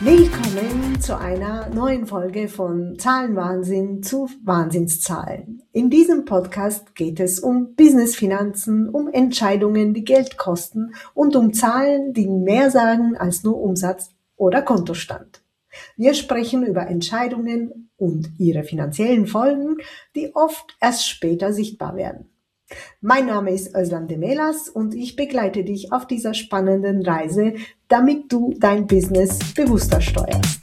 Willkommen zu einer neuen Folge von Zahlenwahnsinn zu Wahnsinnszahlen. In diesem Podcast geht es um Business-Finanzen, um Entscheidungen, die Geld kosten und um Zahlen, die mehr sagen als nur Umsatz oder Kontostand. Wir sprechen über Entscheidungen und ihre finanziellen Folgen, die oft erst später sichtbar werden. Mein Name ist Özlem Demelas und ich begleite dich auf dieser spannenden Reise, damit du dein Business bewusster steuerst.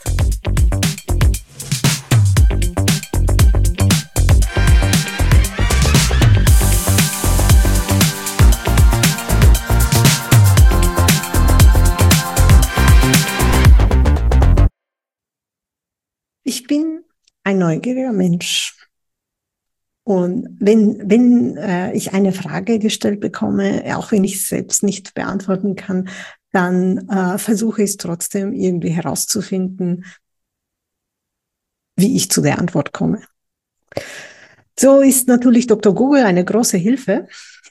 Ich bin ein neugieriger Mensch. Und wenn ich eine Frage gestellt bekomme, auch wenn ich es selbst nicht beantworten kann, dann versuche ich es trotzdem irgendwie herauszufinden, wie ich zu der Antwort komme. So ist natürlich Dr. Google eine große Hilfe.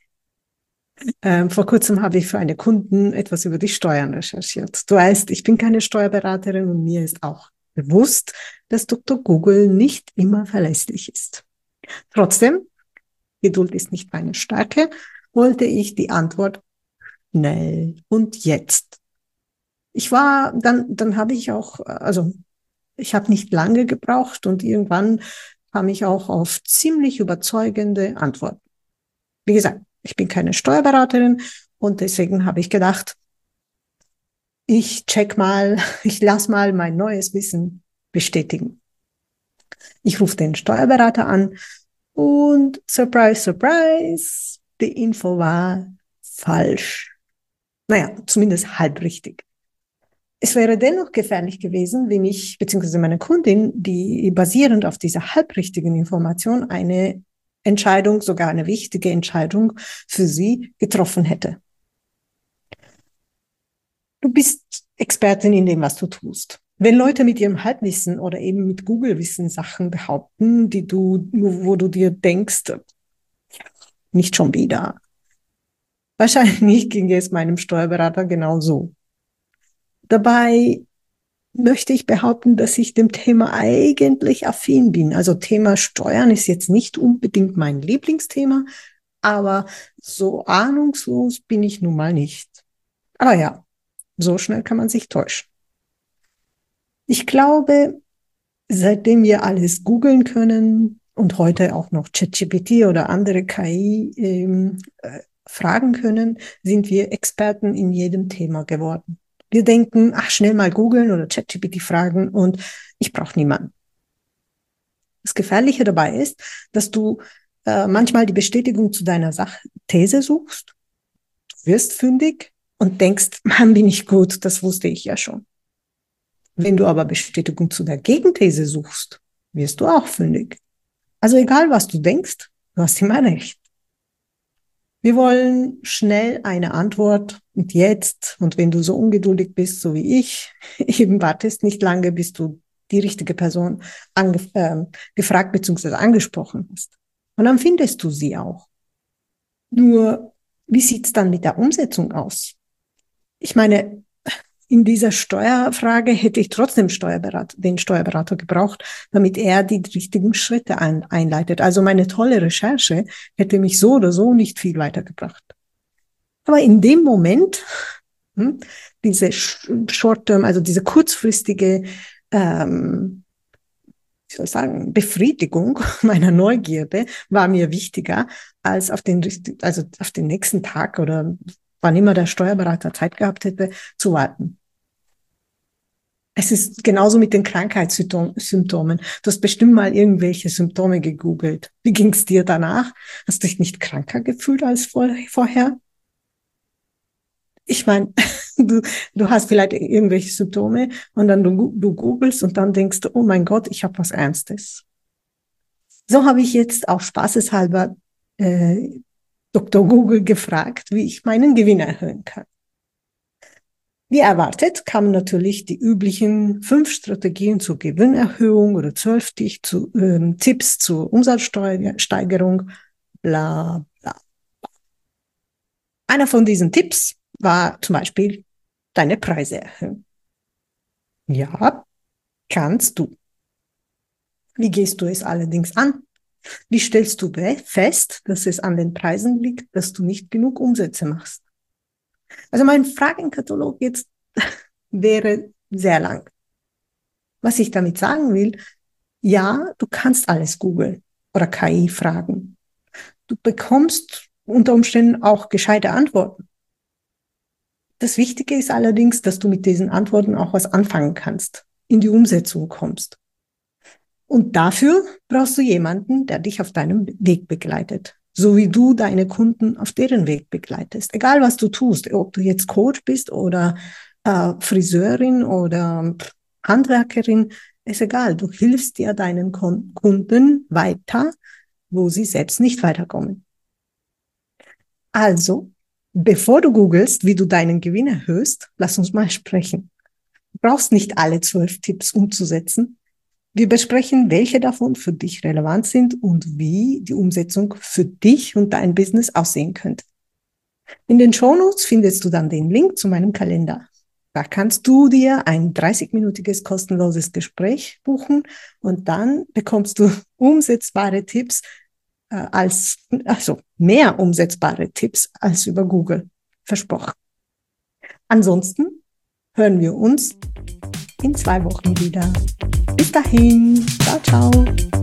Vor kurzem habe ich für eine Kunden etwas über die Steuern recherchiert. Du weißt, ich bin keine Steuerberaterin und mir ist auch bewusst, dass Dr. Google nicht immer verlässlich ist. Trotzdem, Geduld ist nicht meine Stärke, wollte ich die Antwort schnell und jetzt. Dann habe ich auch, also ich habe nicht lange gebraucht und irgendwann kam ich auch auf ziemlich überzeugende Antworten. Wie gesagt, ich bin keine Steuerberaterin und deswegen habe ich gedacht, ich lasse mal mein neues Wissen bestätigen. Ich rufe den Steuerberater an und surprise, surprise, die Info war falsch. Naja, zumindest halb richtig. Es wäre dennoch gefährlich gewesen, wenn ich, beziehungsweise meine Kundin, die basierend auf dieser halbrichtigen Information eine Entscheidung, sogar eine wichtige Entscheidung für sie getroffen hätte. Du bist Expertin in dem, was du tust. Wenn Leute mit ihrem Halbwissen oder eben mit Google-Wissen Sachen behaupten, wo du dir denkst, nicht schon wieder. Wahrscheinlich ging es meinem Steuerberater genauso. Dabei möchte ich behaupten, dass ich dem Thema eigentlich affin bin. Also Thema Steuern ist jetzt nicht unbedingt mein Lieblingsthema, aber so ahnungslos bin ich nun mal nicht. Aber ja, so schnell kann man sich täuschen. Ich glaube, seitdem wir alles googeln können und heute auch noch ChatGPT oder andere KI fragen können, sind wir Experten in jedem Thema geworden. Wir denken, ach, schnell mal googeln oder ChatGPT fragen und ich brauche niemanden. Das Gefährliche dabei ist, dass du manchmal die Bestätigung zu deiner These suchst, wirst fündig und denkst, Mann, bin ich gut, das wusste ich ja schon. Wenn du aber Bestätigung zu der Gegenthese suchst, wirst du auch fündig. Also egal, was du denkst, du hast immer recht. Wir wollen schnell eine Antwort und jetzt. Und wenn du so ungeduldig bist, so wie ich, eben wartest nicht lange, bis du die richtige Person gefragt bzw. angesprochen hast. Und dann findest du sie auch. Nur, wie sieht's dann mit der Umsetzung aus? Ich meine, in dieser Steuerfrage hätte ich trotzdem den Steuerberater gebraucht, damit er die richtigen Schritte einleitet. Also meine tolle Recherche hätte mich so oder so nicht viel weitergebracht. Aber in dem Moment, diese Short-Term, also diese kurzfristige, wie soll ich sagen, Befriedigung meiner Neugierde war mir wichtiger als auf den nächsten Tag oder wann immer der Steuerberater Zeit gehabt hätte, zu warten. Es ist genauso mit den Krankheitssymptomen. Du hast bestimmt mal irgendwelche Symptome gegoogelt. Wie ging es dir danach? Hast du dich nicht kranker gefühlt als vorher? Ich meine, du hast vielleicht irgendwelche Symptome und dann du googelst und dann denkst du, oh mein Gott, ich habe was Ernstes. So habe ich jetzt auch spaßeshalber Dr. Google gefragt, wie ich meinen Gewinn erhöhen kann. Wie erwartet kamen natürlich die üblichen 5 Strategien zur Gewinnerhöhung oder 12 Tipps zur Umsatzsteigerung, bla bla. Einer von diesen Tipps war zum Beispiel deine Preise erhöhen. Ja, kannst du. Wie gehst du es allerdings an? Wie stellst du fest, dass es an den Preisen liegt, dass du nicht genug Umsätze machst? Also mein Fragenkatalog jetzt wäre sehr lang. Was ich damit sagen will, ja, du kannst alles googeln oder KI fragen. Du bekommst unter Umständen auch gescheite Antworten. Das Wichtige ist allerdings, dass du mit diesen Antworten auch was anfangen kannst, in die Umsetzung kommst. Und dafür brauchst du jemanden, der dich auf deinem Weg begleitet, so wie du deine Kunden auf deren Weg begleitest. Egal, was du tust, ob du jetzt Coach bist oder Friseurin oder Handwerkerin, ist egal. Du hilfst dir deinen Kunden weiter, wo sie selbst nicht weiterkommen. Also, bevor du googelst, wie du deinen Gewinn erhöhst, lass uns mal sprechen. Du brauchst nicht alle 12 Tipps umzusetzen. Wir besprechen, welche davon für dich relevant sind und wie die Umsetzung für dich und dein Business aussehen könnte. In den Shownotes findest du dann den Link zu meinem Kalender. Da kannst du dir ein 30-minütiges kostenloses Gespräch buchen und dann bekommst du umsetzbare Tipps also mehr umsetzbare Tipps als über Google. Versprochen. Ansonsten hören wir uns in 2 Wochen wieder. Bis dahin. Ciao, ciao.